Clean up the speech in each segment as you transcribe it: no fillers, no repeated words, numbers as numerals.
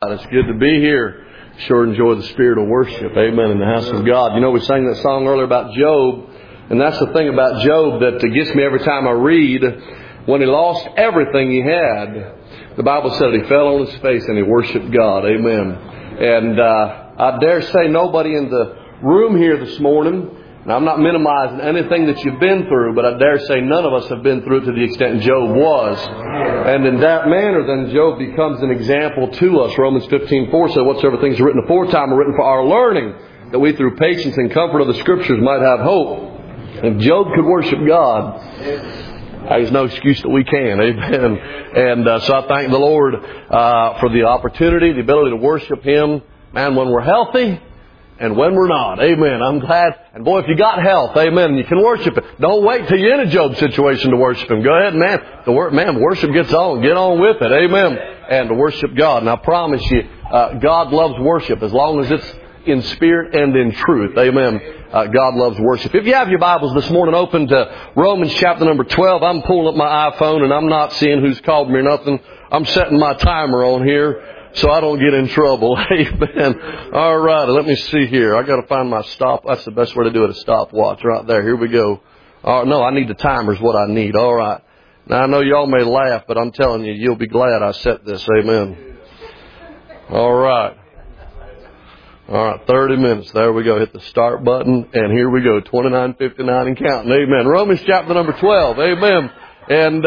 It's good to be here. Sure enjoy the spirit of worship. Amen. In the house of God. You know, we sang that song earlier about Job. And that's the thing about Job that gets me every time I read. When he lost everything he had, the Bible said he fell on his face and he worshiped God. Amen. And I dare say nobody in the room here this morning, and I'm not minimizing anything that you've been through, but I dare say none of us have been through it to the extent Job was. And in that manner, then Job becomes an example to us. Romans 15:4 says, whatsoever things are written aforetime are written for our learning, that we through patience and comfort of the Scriptures might have hope. If Job could worship God, there's no excuse that we can. Amen. And so I thank the Lord for the opportunity, the ability to worship Him, man, when we're healthy and when we're not. Amen. I'm glad. And boy, if you got health, amen, and you can worship it. Don't wait till you're in a Job situation to worship Him. Go ahead, man. Worship gets on. Get on with it. Amen. And to worship God. And I promise you, God loves worship as long as it's in spirit and in truth. Amen. God loves worship. If you have your Bibles this morning, open to Romans chapter number 12. I'm pulling up my iPhone and I'm not seeing who's called me or nothing. I'm setting my timer on here so I don't get in trouble. Amen. All right. Let me see here. I got to find my stop. That's the best way to do it, a stopwatch right there. Here we go. No, I need the timer is what I need. All right. Now, I know y'all may laugh, but I'm telling you, you'll be glad I set this. Amen. All right. All right, 30 minutes. There we go. Hit the start button, and here we go. 29:59 and counting. Amen. Romans chapter number 12. Amen. And,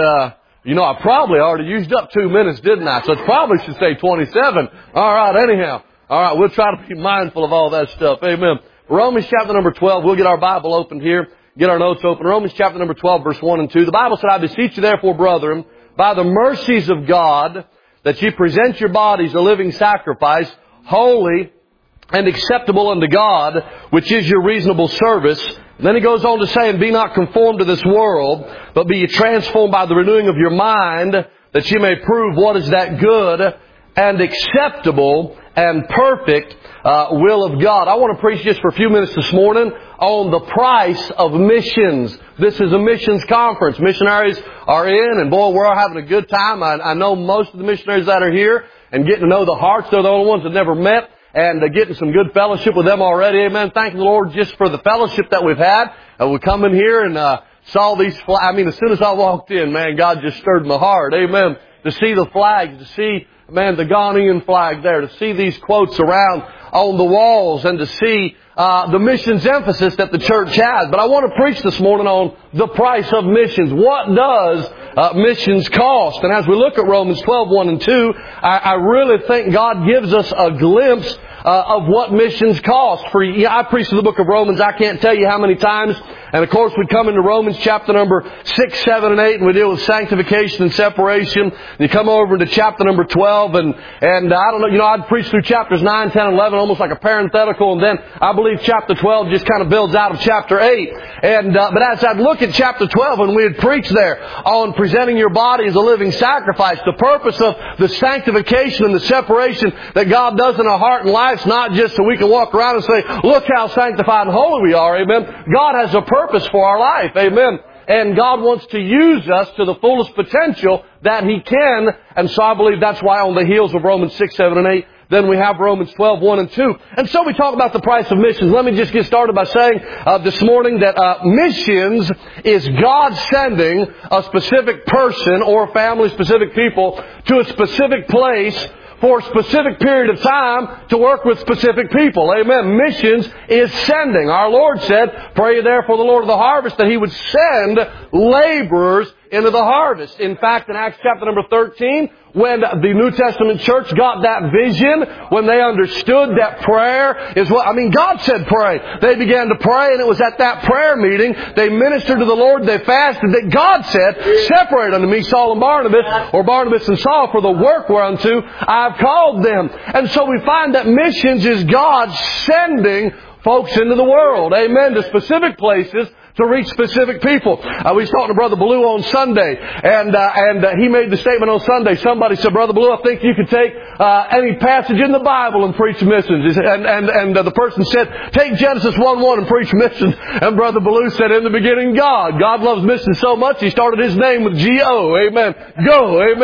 I probably already used up 2 minutes, didn't I? So it probably should say 27. All right, anyhow. All right, we'll try to be mindful of all that stuff. Amen. Romans chapter number 12. We'll get our Bible opened here. Get our notes open. Romans chapter number 12, verse 1 and 2. The Bible said, I beseech you therefore, brethren, by the mercies of God, that ye present your bodies a living sacrifice, holy and acceptable unto God, which is your reasonable service. And then he goes on to say, and be not conformed to this world, but be ye transformed by the renewing of your mind, that ye may prove what is that good and acceptable and perfect will of God. I want to preach just for a few minutes this morning on the price of missions. This is a missions conference. Missionaries are in, and boy, we're all having a good time. I know most of the missionaries that are here and getting to know the hearts. They're the only ones that never met. And getting some good fellowship with them already. Amen. Thank the Lord just for the fellowship that we've had. We come in here and saw these flags. As soon as I walked in, man, God just stirred my heart. Amen. To see the flags, to see, man, the Ghanaian flag there, to see these quotes around on the walls, and to see the missions emphasis that the church has. But I want to preach this morning on the price of missions. What does missions cost? And as we look at Romans 12, 1 and 2, I really think God gives us a glimpse of what missions cost. I preach the book of Romans. I can't tell you how many times. And of course, we come into Romans chapter number 6, 7, and 8, and we deal with sanctification and separation. And you come over to chapter number 12, and I don't know, I'd preach through chapters 9, 10, 11, almost like a parenthetical, and then I believe chapter 12 just kind of builds out of chapter 8. But as I'd look at chapter 12, and we had preached there on presenting your body as a living sacrifice, the purpose of the sanctification and the separation that God does in our heart and lives, not just so we can walk around and say, look how sanctified and holy we are, amen. God has a purpose for our life, amen. And God wants to use us to the fullest potential that He can. And so I believe that's why on the heels of Romans 6, 7, and 8, then we have Romans 12, 1 and 2. And so we talk about the price of missions. Let me just get started by saying this morning that missions is God sending a specific person or family, specific people, to a specific place for a specific period of time to work with specific people. Amen. Missions is sending. Our Lord said, pray therefore the Lord of the harvest that He would send laborers into the harvest. In fact, in Acts chapter number 13, when the New Testament church got that vision, when they understood that prayer is what, God said pray. They began to pray, and it was at that prayer meeting, they ministered to the Lord, they fasted, that God said, separate unto me Saul and Barnabas, or Barnabas and Saul, for the work whereunto I've called them. And so we find that missions is God sending folks into the world, amen, to specific places to reach specific people. We was talking to Brother Blue on Sunday, and he made the statement on Sunday. Somebody said, Brother Blue, I think you could take any passage in the Bible and preach missions. And the person said, take Genesis 1:1 and preach missions. And Brother Blue said, in the beginning, God. God loves missions so much, He started His name with G-O. Amen. Go. Amen.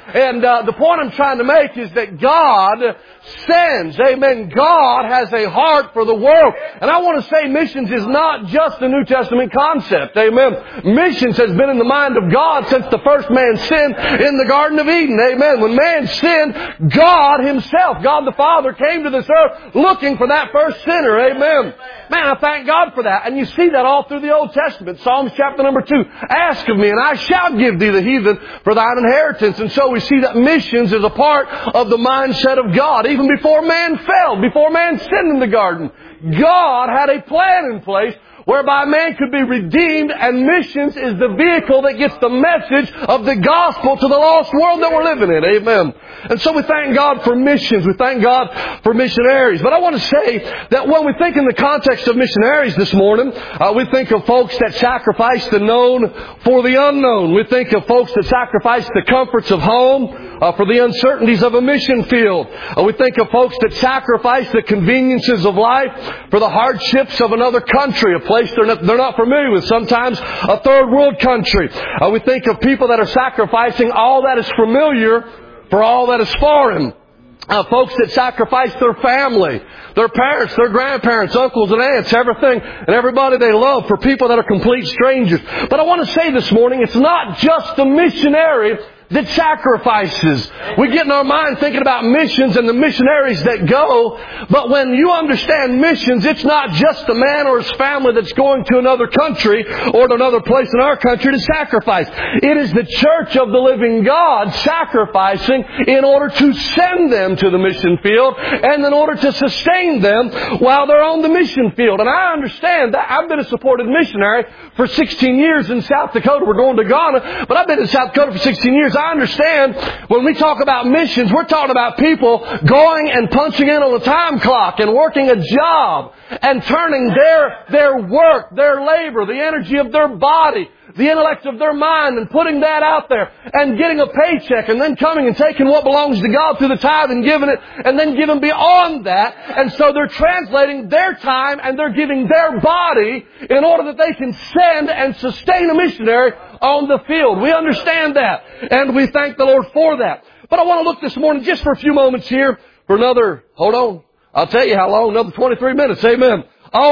And the point I'm trying to make is that God sends. Amen. God has a heart for the world. And I want to say missions is not just a New Testament concept. Amen. Missions has been in the mind of God since the first man sinned in the Garden of Eden. Amen. When man sinned, God Himself, God the Father, came to this earth looking for that first sinner. Amen. Man, I thank God for that. And you see that all through the Old Testament. Psalms chapter number 2. Ask of me and I shall give thee the heathen for thine inheritance. And so we see that missions is a part of the mindset of God. Even before man fell, before man sinned in the garden, God had a plan in place whereby man could be redeemed, and missions is the vehicle that gets the message of the gospel to the lost world that we're living in. Amen. And so we thank God for missions. We thank God for missionaries. But I want to say that when we think in the context of missionaries this morning, we think of folks that sacrifice the known for the unknown. We think of folks that sacrifice the comforts of home for the uncertainties of a mission field. We think of folks that sacrifice the conveniences of life for the hardships of another country, a place they're not familiar with, sometimes a third world country. We think of people that are sacrificing all that is familiar for all that is foreign. Folks that sacrifice their family, their parents, their grandparents, uncles and aunts, everything and everybody they love for people that are complete strangers. But I want to say this morning, it's not just the missionary that sacrifices. We get in our mind thinking about missions and the missionaries that go, but when you understand missions, it's not just the man or his family that's going to another country or to another place in our country to sacrifice. It is the church of the living God sacrificing in order to send them to the mission field and in order to sustain them while they're on the mission field. And I understand that. I've been a supported missionary for 16 years in South Dakota. We're going to Ghana, but I've been in South Dakota for 16 years. I understand when we talk about missions, we're talking about people going and punching in on a time clock and working a job and turning their work, their labor, the energy of their body, the intellect of their mind, and putting that out there and getting a paycheck and then coming and taking what belongs to God through the tithe and giving it and then giving beyond that. And so they're translating their time and they're giving their body in order that they can send and sustain a missionary on the field. We understand that and we thank the Lord for that. But I want to look this morning just for a few moments here for another, hold on, I'll tell you how long, another 23 minutes, amen,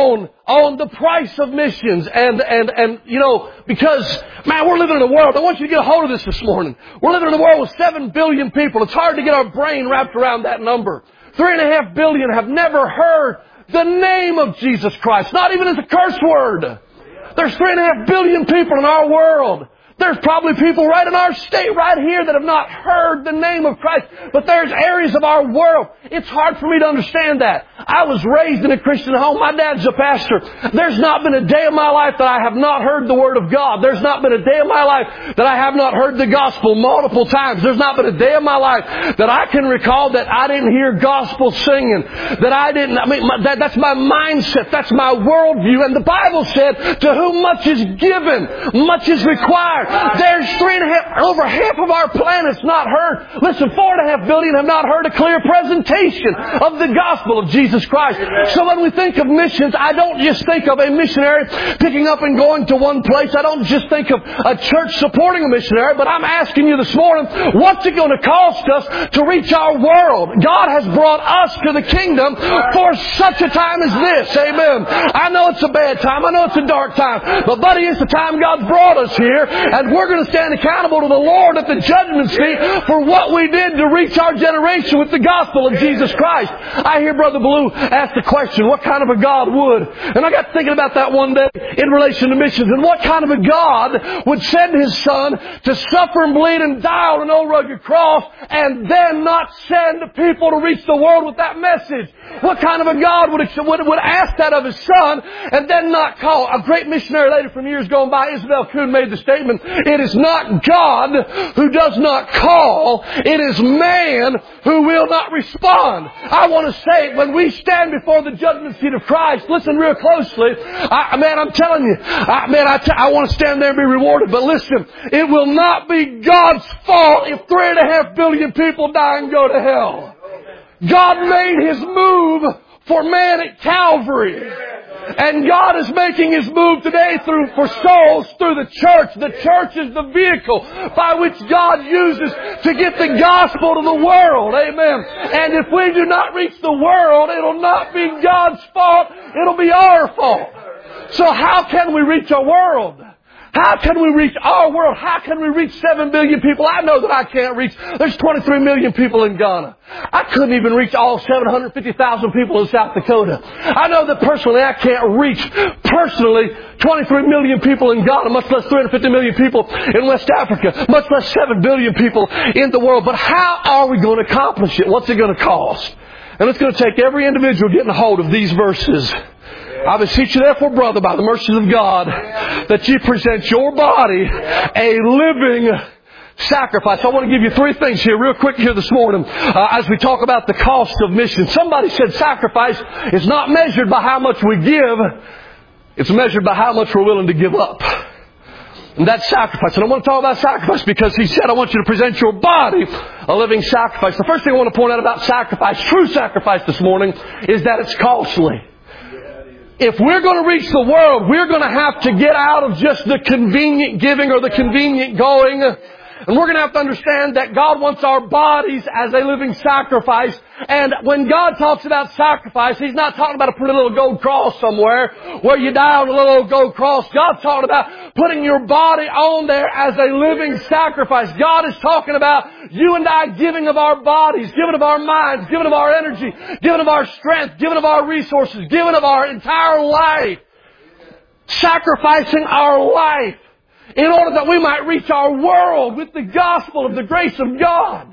on the price of missions and you know, because, man, we're living in a world, I want you to get a hold of this morning. We're living in a world with 7 billion people. It's hard to get our brain wrapped around that number. 3.5 billion have never heard the name of Jesus Christ, not even as a curse word. There's 3.5 billion people in our world. There's probably people right in our state right here that have not heard the name of Christ. But there's areas of our world. It's hard for me to understand that. I was raised in a Christian home. My dad's a pastor. There's not been a day of my life that I have not heard the Word of God. There's not been a day of my life that I have not heard the gospel multiple times. There's not been a day of my life that I can recall that I didn't hear gospel singing. That's my mindset. That's my worldview. And the Bible said, to whom much is given, much is required. There's over half of our planet's not heard. Listen, 4.5 billion have not heard a clear presentation of the gospel of Jesus Christ. So when we think of missions, I don't just think of a missionary picking up and going to one place. I don't just think of a church supporting a missionary, but I'm asking you this morning, what's it going to cost us to reach our world? God has brought us to the kingdom for such a time as this. Amen. I know it's a bad time. I know it's a dark time. But buddy, it's the time God's brought us here. And we're going to stand accountable to the Lord at the judgment seat for what we did to reach our generation with the gospel of Jesus Christ. I hear Brother Blue ask the question, what kind of a God would? And I got thinking about that one day in relation to missions. And what kind of a God would send His Son to suffer and bleed and die on an old rugged cross and then not send people to reach the world with that message? What kind of a God would ask that of His Son and then not call? A great missionary lady from years gone by, Isabel Kuhn, made the statement, it is not God who does not call. It is man who will not respond. I want to say, when we stand before the judgment seat of Christ, listen real closely. I'm telling you, I want to stand there and be rewarded. But listen, it will not be God's fault if 3.5 billion people die and go to hell. God made His move for man at Calvary. And God is making His move today for souls through the church. The church is the vehicle by which God uses to get the gospel to the world. Amen. And if we do not reach the world, it'll not be God's fault. It'll be our fault. So how can we reach our world? How can we reach our world? How can we reach 7 billion people? I know that I can't reach. There's 23 million people in Ghana. I couldn't even reach all 750,000 people in South Dakota. I know that personally I can't reach 23 million people in Ghana, much less 350 million people in West Africa, much less 7 billion people in the world. But how are we going to accomplish it? What's it going to cost? And it's going to take every individual getting a hold of these verses. I beseech you therefore, brother, by the mercies of God, that ye present your body a living sacrifice. I want to give you 3 things here real quick here this morning as we talk about the cost of mission. Somebody said sacrifice is not measured by how much we give. It's measured by how much we're willing to give up. And that's sacrifice. And I want to talk about sacrifice because He said, I want you to present your body a living sacrifice. The first thing I want to point out about sacrifice, true sacrifice this morning, is that it's costly. If we're going to reach the world, we're going to have to get out of just the convenient giving or the convenient going. And we're going to have to understand that God wants our bodies as a living sacrifice. And when God talks about sacrifice, He's not talking about putting a little gold cross somewhere where you die on a little old gold cross. God's talking about putting your body on there as a living sacrifice. God is talking about you and I giving of our bodies, giving of our minds, giving of our energy, giving of our strength, giving of our resources, giving of our entire life. Sacrificing our life in order that we might reach our world with the gospel of the grace of God.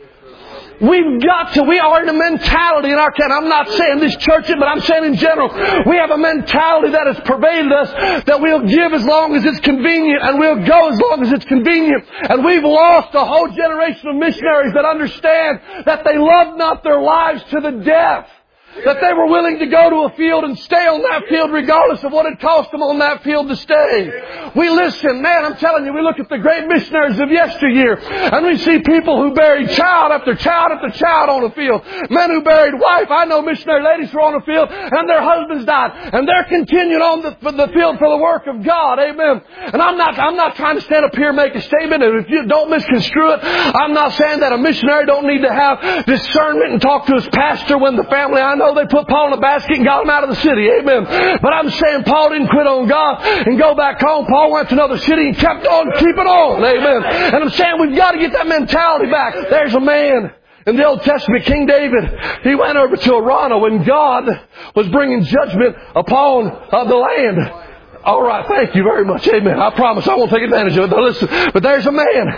We are in a mentality in our town. I'm not saying this church, but I'm saying in general, we have a mentality that has pervaded us that we'll give as long as it's convenient and we'll go as long as it's convenient. And we've lost a whole generation of missionaries that understand that they love not their lives to the death. That they were willing to go to a field and stay on that field regardless of what it cost them on that field to stay. We listen, man, I'm telling you, we look at the great missionaries of yesteryear and we see people who buried child after child after child on the field. Men who buried wife. I know missionary ladies who are on the field and their husbands died. And they're continuing on the field for the work of God. Amen. And I'm not trying to stand up here and make a statement. And if you don't misconstrue it, I'm not saying that a missionary don't need to have discernment and talk to his pastor when the family, I know they put Paul in a basket and got him out of the city. Amen. But I'm saying Paul didn't quit on God and go back home. Paul went to another city and kept on keeping on. Amen. And I'm saying we've got to get that mentality back. There's a man in the Old Testament, King David. He went over to Arana when God was bringing judgment upon the land. All right, thank you very much. Amen. I promise I won't take advantage of it. But listen, but there's a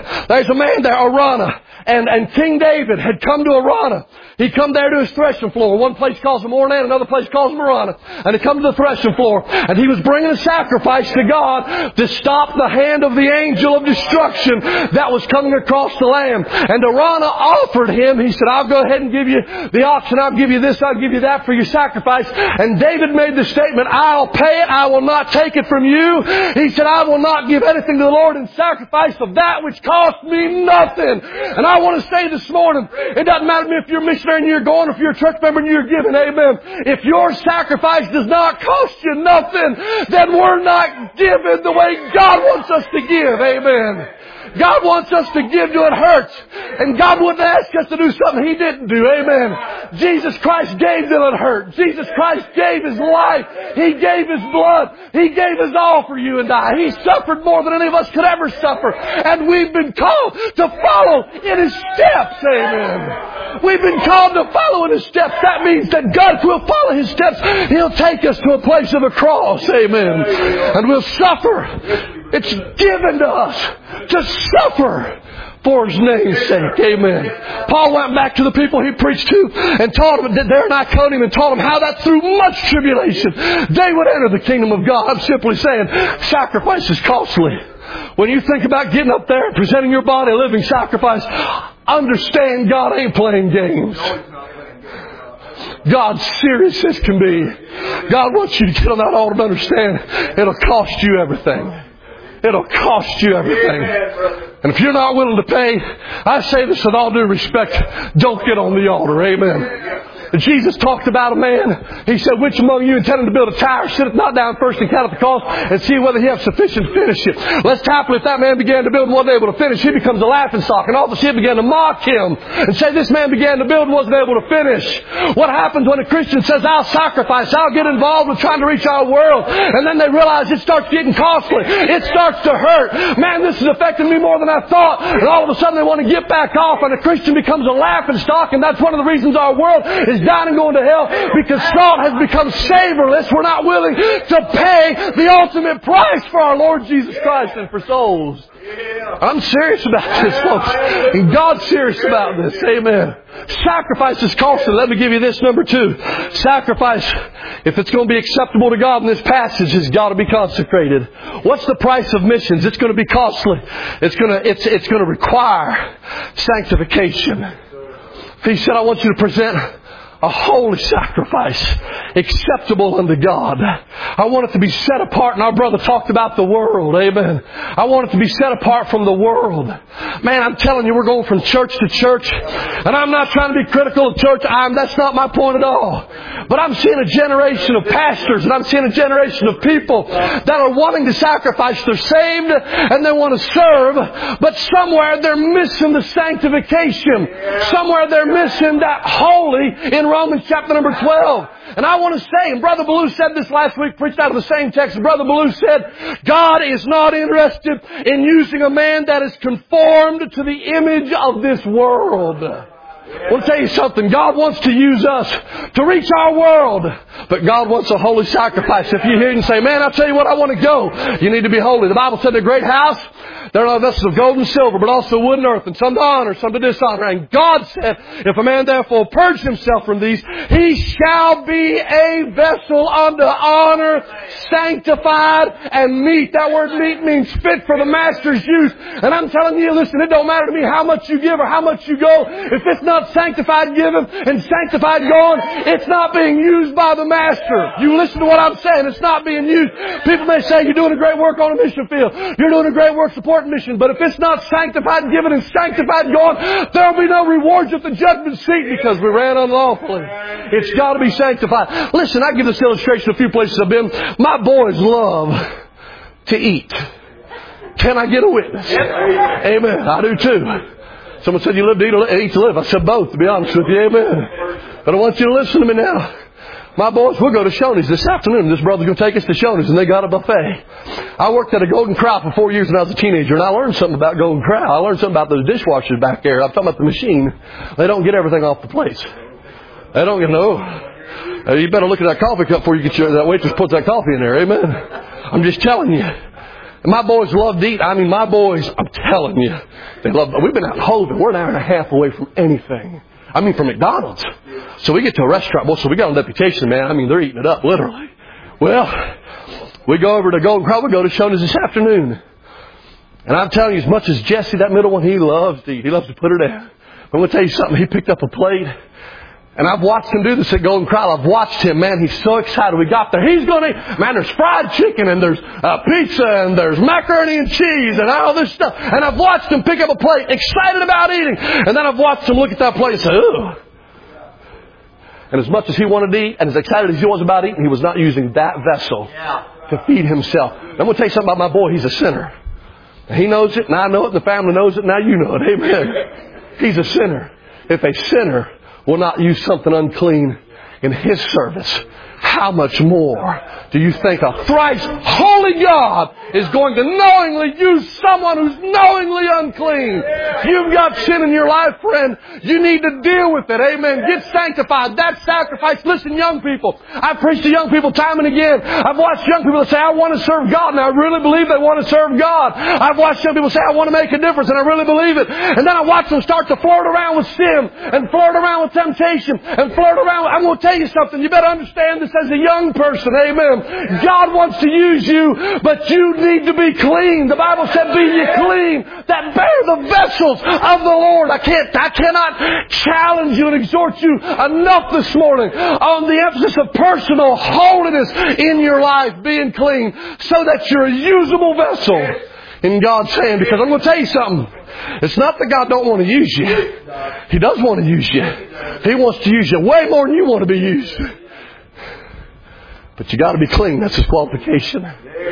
man there, Arana. And King David had come to Arana. He come there to his threshing floor. One place calls him Ornan, another place calls him Arana. And he come to the threshing floor. And he was bringing a sacrifice to God to stop the hand of the angel of destruction that was coming across the land. And Arana offered him, he said, I'll go ahead and give you the oxen, I'll give you this, I'll give you that for your sacrifice. And David made the statement, I'll pay it, I will not take it from you. He said, I will not give anything to the Lord in sacrifice of that which cost me nothing. And I want to say this morning, it doesn't matter to me if you're a missionary and you're going, if you're a church member and you're giving, amen. If your sacrifice does not cost you nothing, then we're not giving the way God wants us to give, amen. God wants us to give till it hurts. And God wouldn't ask us to do something He didn't do. Amen. Jesus Christ gave till it hurt. Jesus Christ gave His life. He gave His blood. He gave His all for you and I. He suffered more than any of us could ever suffer. And we've been called to follow in His steps. Amen. We've been called to follow in His steps. That means that God will follow His steps. He'll take us to a place of a cross. Amen. And we'll suffer. It's given to us to suffer for His name's sake. Amen. Paul went back to the people he preached to and taught them there in Iconium and taught them how that through much tribulation they would enter the kingdom of God. I'm simply saying sacrifice is costly. When you think about getting up there and presenting your body a living sacrifice, understand God ain't playing games. God's serious as can be. God wants you to get on that altar and understand it'll cost you everything. It'll cost you everything. And if you're not willing to pay, I say this with all due respect, don't get on the altar. Amen. Jesus talked about a man. He said, which among you intending to build a tower sitteth not down first and counteth the cost and see whether he have sufficient to finish it. Lest happily if that man began to build and wasn't able to finish, he becomes a laughingstock. And all the ship began to mock him and say, this man began to build and wasn't able to finish. What happens when a Christian says, I'll sacrifice, I'll get involved with trying to reach our world, and then they realize it starts getting costly. It starts to hurt. Man, this is affecting me more than I thought. And all of a sudden they want to get back off, and a Christian becomes a laughingstock, and that's one of the reasons our world is dying and going to hell, because salt has become savorless. We're not willing to pay the ultimate price for our Lord Jesus Christ and for souls. I'm serious about this, folks. And God's serious about this. Amen. Sacrifice is costly. Let me give you this, number 2. Sacrifice, if it's going to be acceptable to God in this passage, has got to be consecrated. What's the price of missions? It's going to be costly. It's going to require sanctification. He said, I want you to present a holy sacrifice, acceptable unto God. I want it to be set apart. And our brother talked about the world. Amen. I want it to be set apart from the world. Man, I'm telling you, we're going from church to church. And I'm not trying to be critical of church. That's not my point at all. But I'm seeing a generation of pastors, and I'm seeing a generation of people that are wanting to sacrifice. They're saved and they want to serve, but somewhere they're missing the sanctification. Somewhere they're missing that holy in Romans chapter number 12. And I want to say, and Brother Ballou said this last week, preached out of the same text. Brother Ballou said, God is not interested in using a man that is conformed to the image of this world. I want to tell you something. God wants to use us to reach our world. But God wants a holy sacrifice. If you hear and say, man, I'll tell you what, I want to go. You need to be holy. The Bible said, a great house, there are no vessels of gold and silver, but also wood and earth, and some to honor, some to dishonor. And God said, if a man therefore purge himself from these, he shall be a vessel unto honor, sanctified and meet. That word meet means fit for the master's use. And I'm telling you, listen, it don't matter to me how much you give or how much you go. If it's not sanctified giving and sanctified going, it's not being used by the master. You listen to what I'm saying. It's not being used. People may say, you're doing a great work on a mission field. You're doing a great work supporting mission. But if it's not sanctified given and sanctified going, there'll be no rewards at the judgment seat because we ran unlawfully. It's got to be sanctified. Listen, I give this illustration a few places I've been. My boys love to eat. Can I get a witness? Amen. I do too. Someone said, you live to eat or eat to live. I said both, to be honest with you. Amen. But I want you to listen to me now. My boys, we'll go to Shoney's this afternoon. This brother's going to take us to Shoney's, and they got a buffet. I worked at a Golden Corral for 4 years when I was a teenager, and I learned something about Golden Corral. I learned something about those dishwashers back there. I'm talking about the machine. They don't get everything off the plates. They don't get no. You better look at that coffee cup before you get that waitress puts that coffee in there. Amen. I'm just telling you. My boys love to eat. I mean, my boys, I'm telling you, they love. We've been out in Holden. We're an hour and a half away from anything. I mean, from McDonald's. So we get to a restaurant. Well, so we got a reputation, man. I mean, they're eating it up, literally. Well, we go over to Golden Corral. We go to Shoney's this afternoon. And I'm telling you, as much as Jesse, that middle one, he loves to eat. He loves to put it down. I'm going to tell you something. He picked up a plate. And I've watched him do this at Golden Corral. I've watched him, man. He's so excited. We got there. He's going to eat. Man, there's fried chicken and there's pizza and there's macaroni and cheese and all this stuff. And I've watched him pick up a plate, excited about eating. And then I've watched him look at that plate and say, ugh. And as much as he wanted to eat and as excited as he was about eating, he was not using that vessel to feed himself. I'm going to tell you something about my boy. He's a sinner. He knows it, and I know it, and the family knows it, and now you know it. Amen. He's a sinner. If a sinner will not use something unclean in His service, how much more do you think a thrice holy God is going to knowingly use someone who's knowingly unclean? You've got sin in your life, friend. You need to deal with it. Amen. Get sanctified. That sacrifice. Listen, young people. I've preached to young people time and again. I've watched young people that say, I want to serve God, and I really believe they want to serve God. I've watched young people say, I want to make a difference, and I really believe it. And then I watch them start to flirt around with sin, and flirt around with temptation, and flirt around with... I'm going to tell you something. You better understand this as a young person. Amen. God wants to use you, but you need to be clean. The Bible said, be ye clean, that bear the vessels of the Lord. I cannot challenge you and exhort you enough this morning on the emphasis of personal holiness in your life, being clean, so that you're a usable vessel in God's hand. Because I'm going to tell you something. It's not that God don't want to use you. He does want to use you. He wants to use you way more than you want to be used. But you got to be clean. That's His qualification.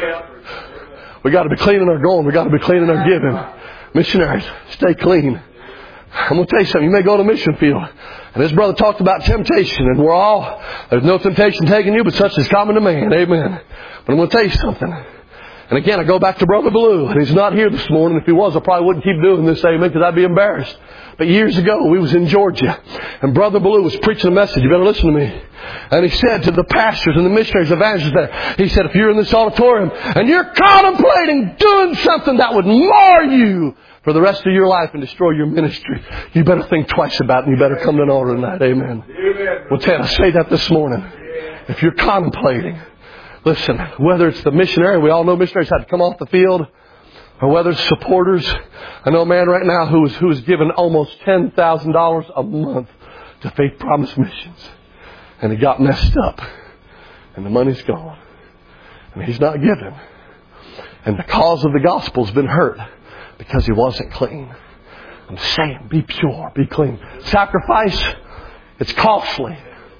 We got to be clean in our going. We got to be clean in our giving. Missionaries, stay clean. I'm going to tell you something. You may go to a mission field, and this brother talked about temptation, and there's no temptation taking you, but such is common to man. Amen. But I'm going to tell you something. And again, I go back to Brother Blue, and he's not here this morning. If he was, I probably wouldn't keep doing this, amen, because I'd be embarrassed. But years ago, we was in Georgia, and Brother Blue was preaching a message. You better listen to me. And he said to the pastors and the missionaries, evangelists there, he said, if you're in this auditorium and you're contemplating doing something that would mar you for the rest of your life and destroy your ministry, you better think twice about it, and you better come to an altar tonight. Amen. Well, Ted, I say that this morning. If you're contemplating, listen, whether it's the missionary, we all know missionaries had to come off the field, or whether it's supporters. I know a man right now who is given almost $10,000 a month to Faith Promise Missions. And he got messed up. And the money's gone. And he's not giving. And the cause of the gospel's been hurt because he wasn't clean. I'm saying, be pure, be clean. Sacrifice, it's costly.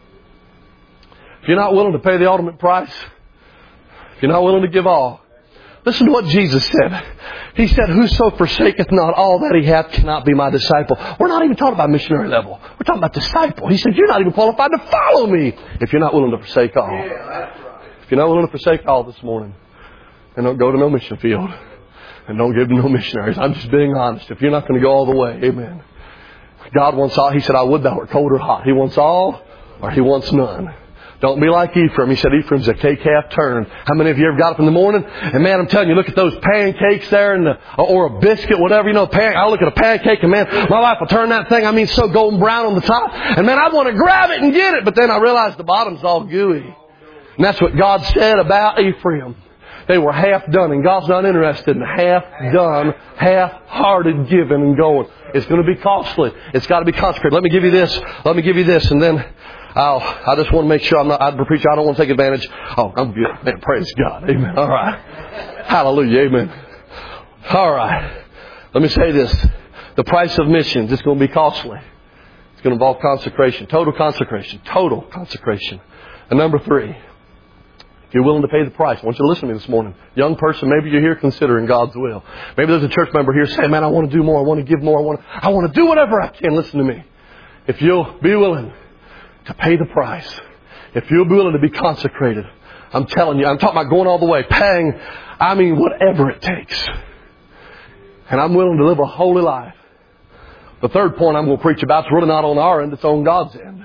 If you're not willing to pay the ultimate price, if you're not willing to give all, listen to what Jesus said. He said, whoso forsaketh not all that he hath cannot be my disciple. We're not even talking about missionary level. We're talking about disciple. He said, you're not even qualified to follow me if you're not willing to forsake all. If you're not willing to forsake all this morning, then don't go to no mission field. And don't give to no missionaries. I'm just being honest. If you're not going to go all the way, amen. God wants all. He said, I would thou wert cold or hot. He wants all or He wants none. Don't be like Ephraim. He said, Ephraim's a cake half turned. How many of you ever got up in the morning? And man, I'm telling you, look at those pancakes there or a biscuit, whatever, I look at a pancake and man, my wife will turn that thing, so golden brown on the top. And man, I want to grab it and get it. But then I realized the bottom's all gooey. And that's what God said about Ephraim. They were half done, and God's not interested in half done, half-hearted giving and going. It's going to be costly. It's got to be consecrated. Let me give you this, and then I just want to make sure I don't want to take advantage. Oh, I'm good. Man, praise God. Amen. All right. Hallelujah. Amen. All right. Let me say this. The price of missions, it's going to be costly. It's going to involve consecration. Total consecration. Total consecration. And number 3. If you're willing to pay the price, I want you to listen to me this morning. Young person, maybe you're here considering God's will. Maybe there's a church member here saying, man, I want to do more. I want to give more. I want to do whatever I can. Listen to me. If you'll be willing to pay the price, if you'll be willing to be consecrated, I'm telling you, I'm talking about going all the way, paying, whatever it takes. And I'm willing to live a holy life. The third point I'm going to preach about is really not on our end, it's on God's end.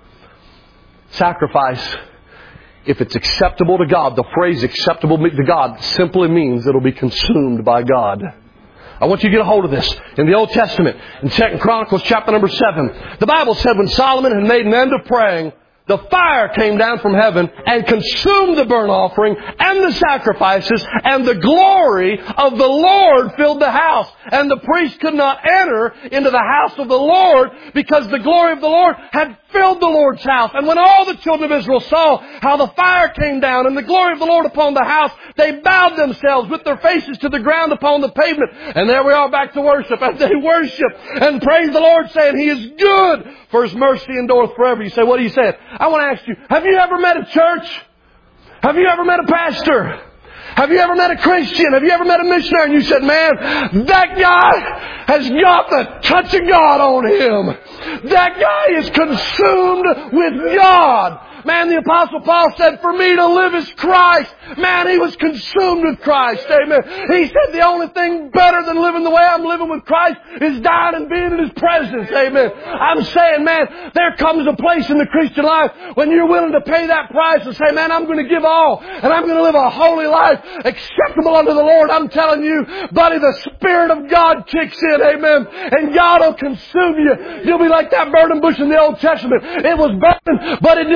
Sacrifice, if it's acceptable to God, the phrase acceptable to God simply means it'll be consumed by God. I want you to get a hold of this. In the Old Testament, in 2 Chronicles chapter number 7, the Bible said when Solomon had made an end of praying, the fire came down from heaven and consumed the burnt offering and the sacrifices, and the glory of the Lord filled the house. And the priest could not enter into the house of the Lord because the glory of the Lord had filled the Lord's house. And when all the children of Israel saw how the fire came down and the glory of the Lord upon the house, they bowed themselves with their faces to the ground upon the pavement. And there we are back to worship. And they worship and praise the Lord, saying, He is good, for His mercy endureth forever. You say, what are you saying? I want to ask you, have you ever met a church? Have you ever met a pastor? Have you ever met a Christian? Have you ever met a missionary? And you said, man, that guy has got the touch of God on him. That guy is consumed with God. Man, the Apostle Paul said, for me to live is Christ. Man, he was consumed with Christ. Amen. He said the only thing better than living the way I'm living with Christ is dying and being in His presence. Amen. I'm saying, man, there comes a place in the Christian life when you're willing to pay that price and say, man, I'm going to give all and I'm going to live a holy life acceptable unto the Lord. I'm telling you, buddy, the Spirit of God kicks in. Amen. And God will consume you. You'll be like that burning bush in the Old Testament. It was burning, but it didn't burn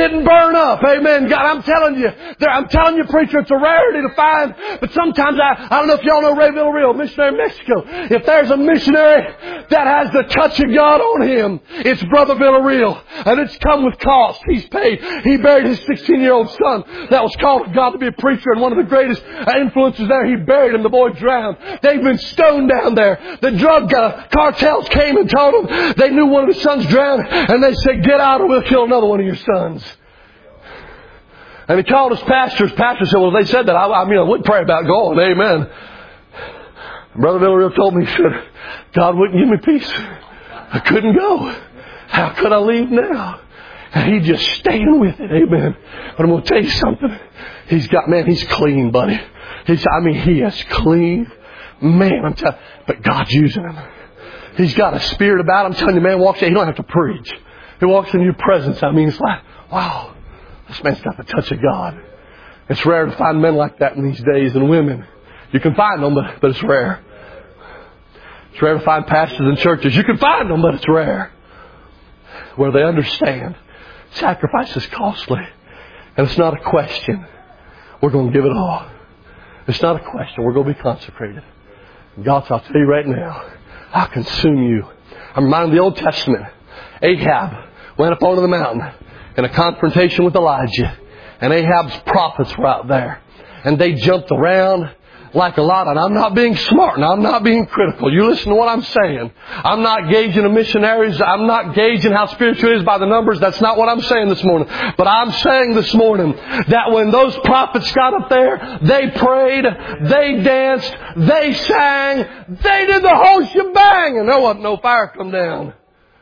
burn up. Amen. God, I'm telling you, preacher, it's a rarity to find. But sometimes I don't know if y'all know Ray Villarreal, missionary in Mexico. If there's a missionary that has the touch of God on him, it's Brother Villarreal. And it's come with cost. He's paid. He buried his 16-year-old son that was called of God to be a preacher, and one of the greatest influences there. He buried him. The boy drowned. They've been stoned down there. The drug cartels came and told him they knew one of his sons drowned, and they said, "Get out or we'll kill another one of your sons." And he called his pastor. His pastor said, "Well, they said that. I wouldn't pray about going." Amen. Brother Villarreal told me, he said, "God wouldn't give me peace. I couldn't go. How could I leave now?" And he just staying with it. Amen. But I'm going to tell you something. He's clean, buddy. He is clean. Man, I'm telling you. But God's using him. He's got a spirit about him. I'm telling you, man walks in. He don't have to preach. He walks in your presence. It's like, wow, this man's got the touch of God. It's rare to find men like that in these days, and women. You can find them, but it's rare. It's rare to find pastors in churches. You can find them, but it's rare. Where they understand sacrifice is costly. And it's not a question. We're going to give it all. It's not a question. We're going to be consecrated. God, I'll tell you right now, I'll consume you. I'm reminded of the Old Testament. Ahab went up onto the mountain in a confrontation with Elijah. And Ahab's prophets were out there. And they jumped around like a lot. And I'm not being smart and I'm not being critical. You listen to what I'm saying. I'm not gauging the missionaries. I'm not gauging how spiritual it is by the numbers. That's not what I'm saying this morning. But I'm saying this morning that when those prophets got up there, they prayed, they danced, they sang, they did the whole shebang, and there wasn't no fire come down.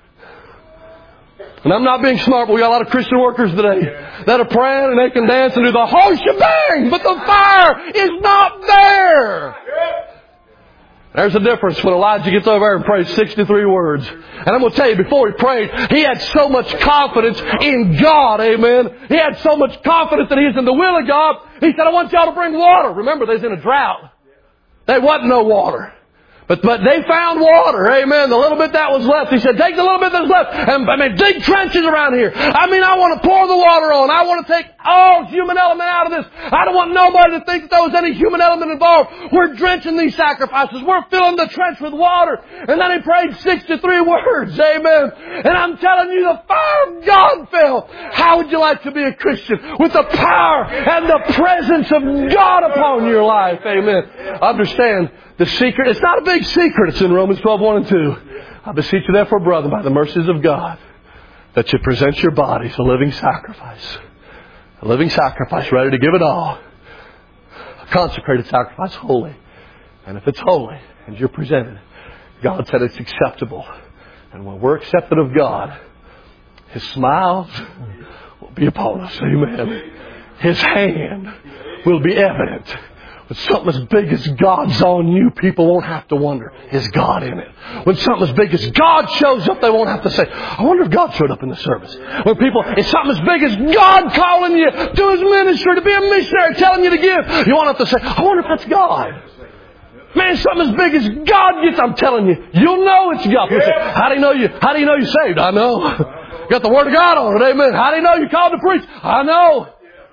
And I'm not being smart, but we got a lot of Christian workers today that are praying and they can dance and do the whole shebang, but the fire is not there. There's a difference when Elijah gets over there and prays 63 words. And I'm going to tell you, before he prayed, he had so much confidence in God, amen. He had so much confidence that he was in the will of God. He said, "I want y'all to bring water." Remember, they was in a drought. There wasn't no water. But they found water, amen. The little bit that was left, he said, "Take the little bit that's left and dig trenches around here. I want to pour the water on. I want to take all human element out of this. I don't want nobody to think that there was any human element involved. We're drenching these sacrifices. We're filling the trench with water." And then he prayed 63 words, amen. And I'm telling you, the fire of God fell. How would you like to be a Christian? With the power and the presence of God upon your life, amen. Understand the secret. It's not a big secret. It's in Romans 12:1 and 2. "I beseech you therefore, brother, by the mercies of God, that you present your bodies a living sacrifice." A living sacrifice, ready to give it all. A consecrated sacrifice, holy. And if it's holy and you're presented, God said it's acceptable. And when we're accepted of God, His smiles will be upon us. Amen. His hand will be evident. When something as big as God's on you, people won't have to wonder, is God in it? When something as big as God shows up, they won't have to say, "I wonder if God showed up in the service." When it's something as big as God calling you to His ministry, to be a missionary, telling you to give, you won't have to say, "I wonder if that's God." Man, something as big as God gets, I'm telling you, you'll know it's God. You say, how do you know you're saved? I know. Got the Word of God on it, amen. How do you know you're called to preach? I know,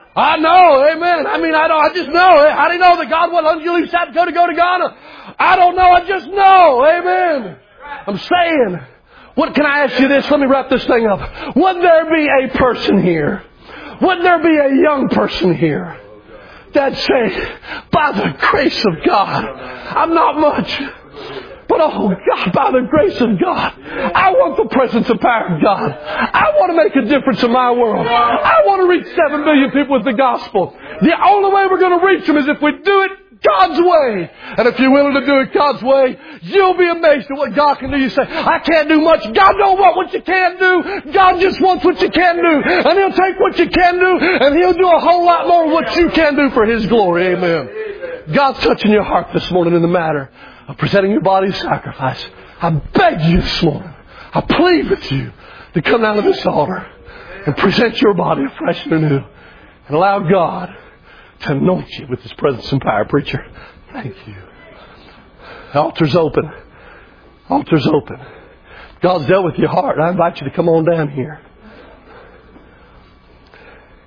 amen. I just know. How do you know that God wouldn't let you leave South Dakota to go to Ghana? I don't know, I just know, amen. I'm saying, what can I ask you this? Let me wrap this thing up. Would there be a person here? Would there be a young person here that say, "By the grace of God, I'm not much, but oh God, by the grace of God, I want the presence and power of God. I want to make a difference in my world. I want to reach 7 billion people with the gospel. The only way we're going to reach them is if we do it God's way. And if you're willing to do it God's way, you'll be amazed at what God can do. You say, "I can't do much." God don't want what you can't do. God just wants what you can do. And He'll take what you can do and He'll do a whole lot more of what you can do for His glory. Amen. God's touching your heart this morning in the matter of presenting your body as sacrifice. I beg you this morning, I plead with you to come down to this altar and present your body afresh and anew and allow God to anoint you with His presence and power. Preacher, thank you. The altar's open. Altar's open. God's dealt with your heart. I invite you to come on down here.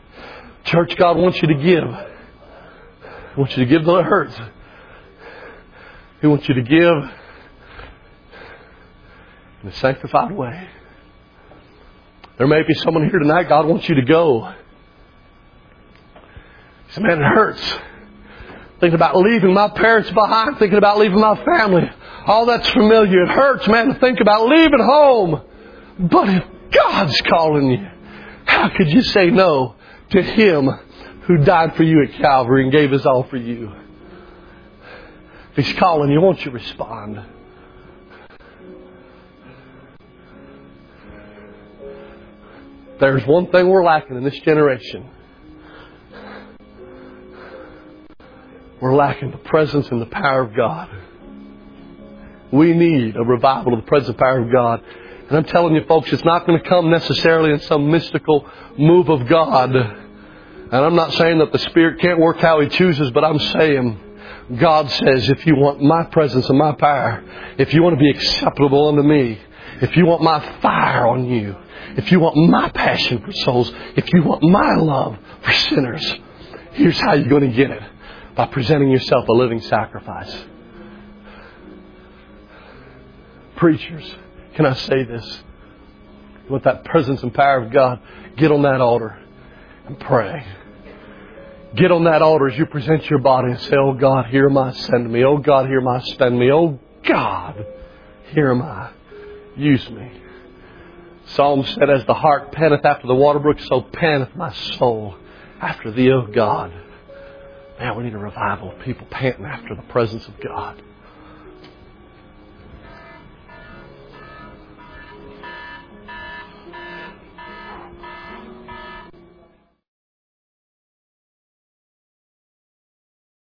Church, God wants you to give. He wants you to give though it hurts. He wants you to give in a sanctified way. There may be someone here tonight, God wants you to go. He said, man, it hurts. Thinking about leaving my parents behind, thinking about leaving my family. All that's familiar. It hurts, man, to think about leaving home. But if God's calling you, how could you say no to Him who died for you at Calvary and gave His all for you? If He's calling you, won't you respond? There's one thing we're lacking in this generation. We're lacking the presence and the power of God. We need a revival of the presence and power of God. And I'm telling you folks, it's not going to come necessarily in some mystical move of God. And I'm not saying that the Spirit can't work how He chooses, but I'm saying God says, if you want my presence and my power, if you want to be acceptable unto me, if you want my fire on you, if you want my passion for souls, if you want my love for sinners, here's how you're going to get it. By presenting yourself a living sacrifice. Preachers, can I say this? With that presence and power of God, get on that altar and pray. Get on that altar as you present your body and say, oh God, here am I, send me. Oh God, here am I, spend me. Oh God, here am I, use me. Psalm said, as the hart panteth after the water brook, so panteth my soul after thee, O God. Man, we need a revival of people panting after the presence of God.